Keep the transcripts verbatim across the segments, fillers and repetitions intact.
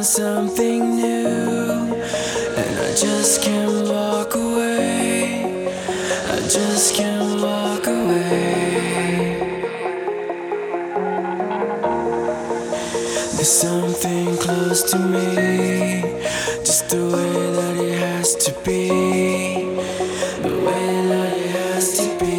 found something new, and I just can't walk away. I just can't walk away. There's something close to me, just the way that it has to be, the way that it has to be.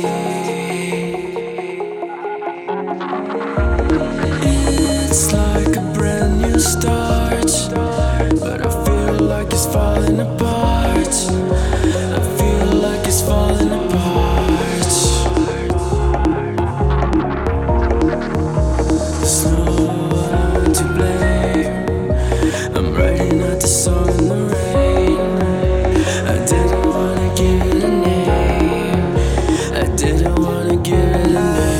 It's like a brand new start, but I feel like it's falling apart. I feel like it's falling apart. There's no one to blame. I'm writing out the song in the rain. I didn't wanna give it a name. I didn't wanna give it a name.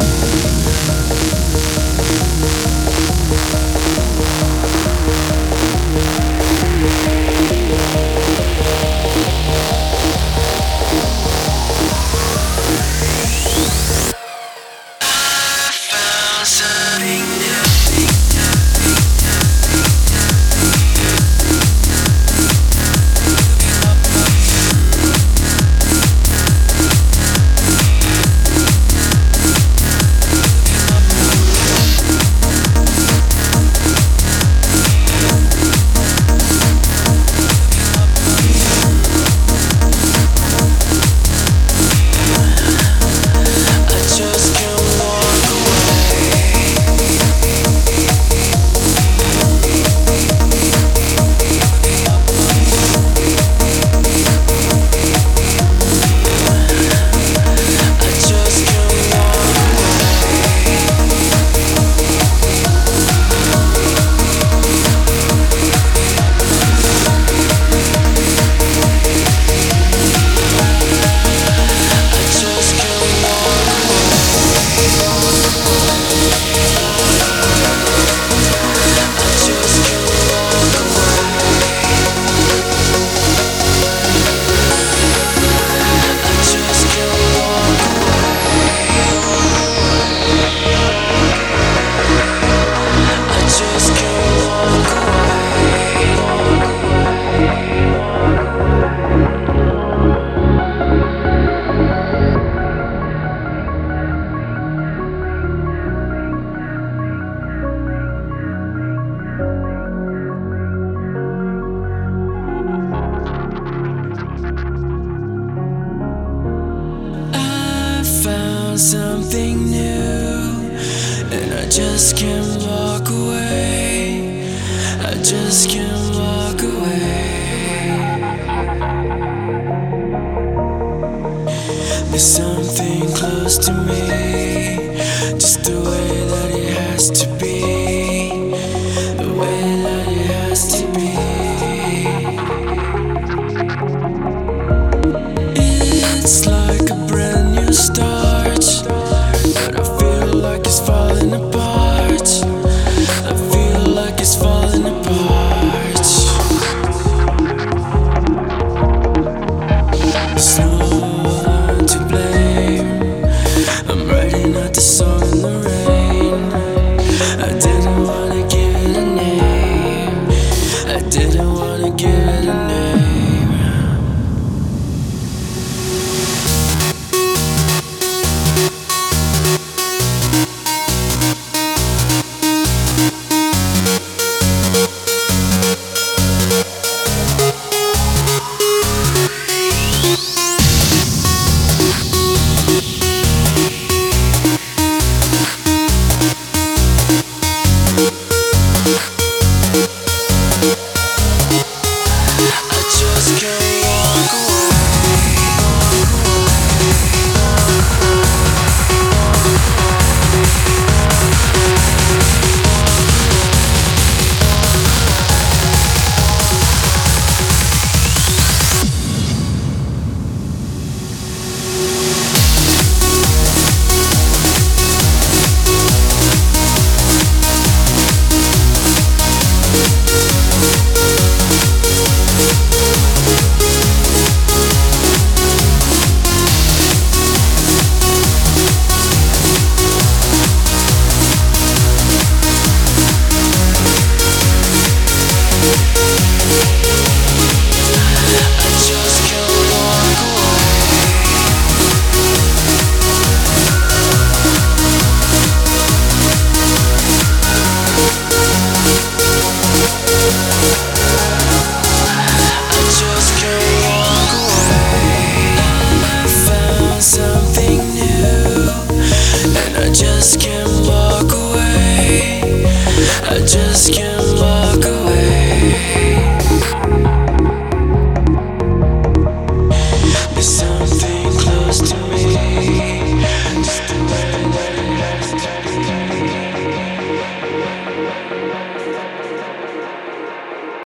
Something new, and I just can't walk away. I just can't